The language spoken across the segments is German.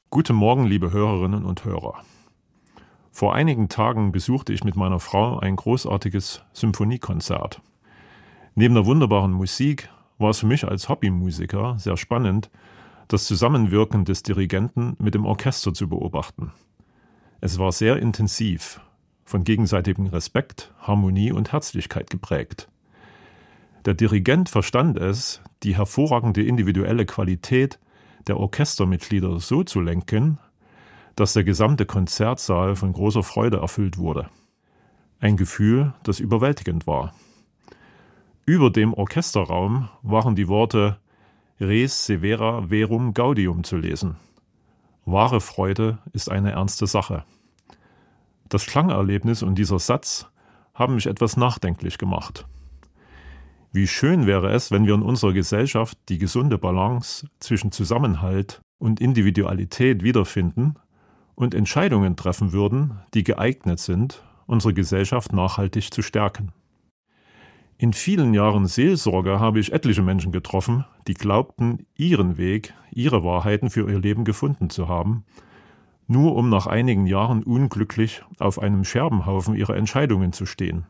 Guten Morgen, liebe Hörerinnen und Hörer. Vor einigen Tagen besuchte ich mit meiner Frau ein großartiges Symphoniekonzert. Neben der wunderbaren Musik war es für mich als Hobbymusiker sehr spannend, das Zusammenwirken des Dirigenten mit dem Orchester zu beobachten. Es war sehr intensiv, von gegenseitigem Respekt, Harmonie und Herzlichkeit geprägt. Der Dirigent verstand es, die hervorragende individuelle Qualität der Orchestermitglieder so zu lenken, dass der gesamte Konzertsaal von großer Freude erfüllt wurde. Ein Gefühl, das überwältigend war. Über dem Orchesterraum waren die Worte Res severa verum gaudium zu lesen. Wahre Freude ist eine ernste Sache. Das Klangerlebnis und dieser Satz haben mich etwas nachdenklich gemacht. Wie schön wäre es, wenn wir in unserer Gesellschaft die gesunde Balance zwischen Zusammenhalt und Individualität wiederfinden und Entscheidungen treffen würden, die geeignet sind, unsere Gesellschaft nachhaltig zu stärken. In vielen Jahren Seelsorge habe ich etliche Menschen getroffen, die glaubten, ihren Weg, ihre Wahrheiten für ihr Leben gefunden zu haben, nur um nach einigen Jahren unglücklich auf einem Scherbenhaufen ihrer Entscheidungen zu stehen.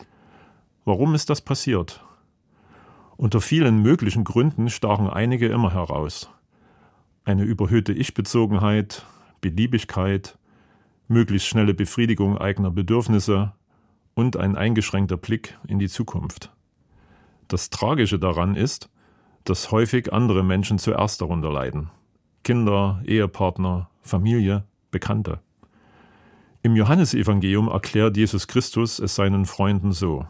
Warum ist das passiert? Unter vielen möglichen Gründen stachen einige immer heraus. Eine überhöhte Ich-Bezogenheit, Beliebigkeit, möglichst schnelle Befriedigung eigener Bedürfnisse und ein eingeschränkter Blick in die Zukunft. Das Tragische daran ist, dass häufig andere Menschen zuerst darunter leiden. Kinder, Ehepartner, Familie, Bekannte. Im Johannesevangelium erklärt Jesus Christus es seinen Freunden so: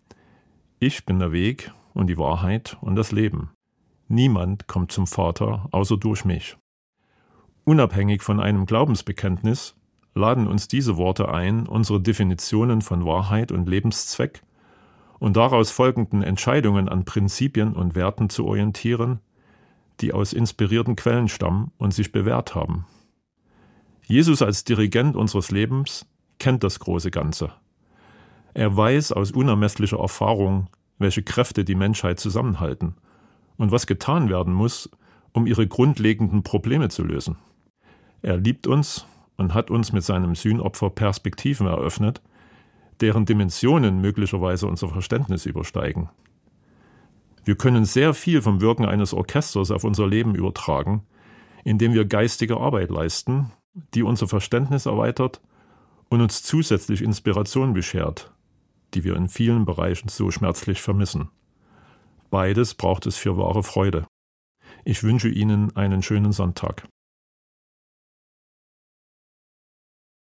Ich bin der Weg und die Wahrheit und das Leben. Niemand kommt zum Vater außer durch mich. Unabhängig von einem Glaubensbekenntnis laden uns diese Worte ein, unsere Definitionen von Wahrheit und Lebenszweck und daraus folgenden Entscheidungen an Prinzipien und Werten zu orientieren, die aus inspirierten Quellen stammen und sich bewährt haben. Jesus als Dirigent unseres Lebens kennt das große Ganze. Er weiß aus unermesslicher Erfahrung, welche Kräfte die Menschheit zusammenhalten und was getan werden muss, um ihre grundlegenden Probleme zu lösen. Er liebt uns und hat uns mit seinem Sühnopfer Perspektiven eröffnet, deren Dimensionen möglicherweise unser Verständnis übersteigen. Wir können sehr viel vom Wirken eines Orchesters auf unser Leben übertragen, indem wir geistige Arbeit leisten, die unser Verständnis erweitert und uns zusätzlich Inspiration beschert, die wir in vielen Bereichen so schmerzlich vermissen. Beides braucht es für wahre Freude. Ich wünsche Ihnen einen schönen Sonntag.